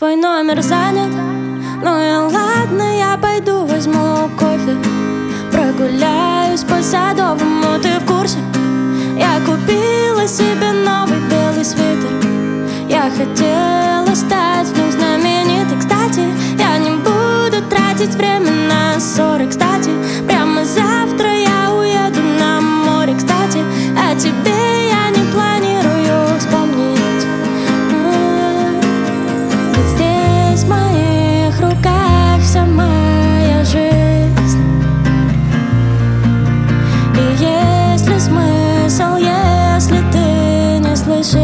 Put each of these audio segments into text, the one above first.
Твой номер занят, ну и ладно, я пойду возьму кофе. Прогуляюсь по Садовому, ты в курсе? Я купила себе новый белый свитер. Я хотела стать в нем знаменитой. Кстати, я не буду тратить время на ссоры. Кстати, прямо завтра я уеду на море. Кстати, о тебе я не планирую вспомнить. Ведь здесь в моих руках вся моя жизнь. И есть ли смысл, если ты не слышишь?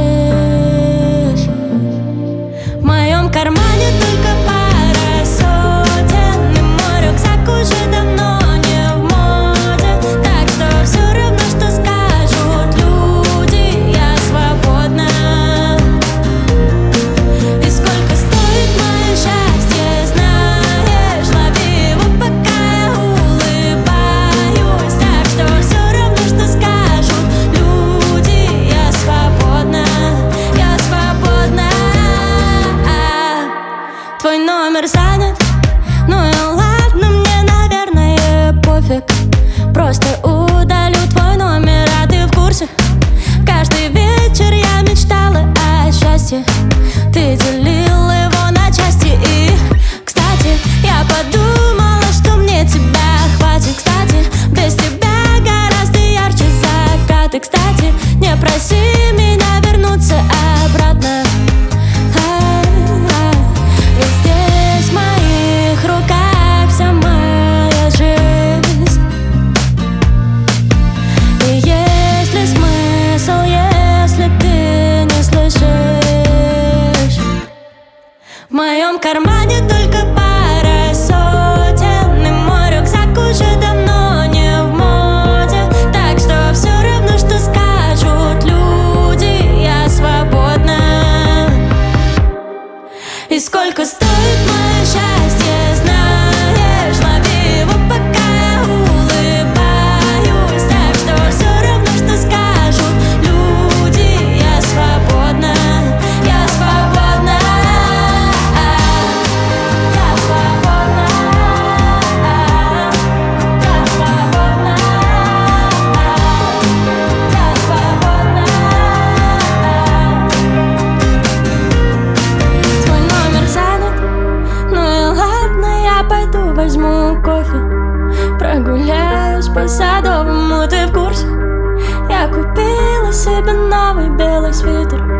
В моем кармане только пара сотен, и мой рюкзак уже давно не в моде. Так что все равно, что скажут люди, я свободна. И сколько стоит мое счастье, знаешь, лови его, пока я улыбаюсь. Так что все равно, что скажут люди, я свободна, я свободна. Твой номер занят, ну и ладно, мне, наверное, пофиг. Просто удалю твой номер, а ты в курсе? Каждый вечер я мечтала о счастье. Ты делил его на части. И, кстати, я подумала, что мне тебя хватит. Кстати, без тебя гораздо ярче закаты. Кстати, не проси меня вернуться обратно. Ведь здесь в моих руках вся моя жизнь. И есть ли смысл, если ты не слышишь? В моем кармане только пара сотен, и мой рюкзак уже давно не в моде. Так что все равно, что скажут люди, я свободна. И сколько стоит мое счастье, знаешь, лови его, пока я улыбаюсь. Так что все равно, что скажут люди, я свободна, я свободна, я свободна, я свободна, я свободна. Твой номер занят, ну и ладно, я пойду возьму кофе. Прогуляюсь по Садовому, ты в курсе? Я купила себе новый белый свитер.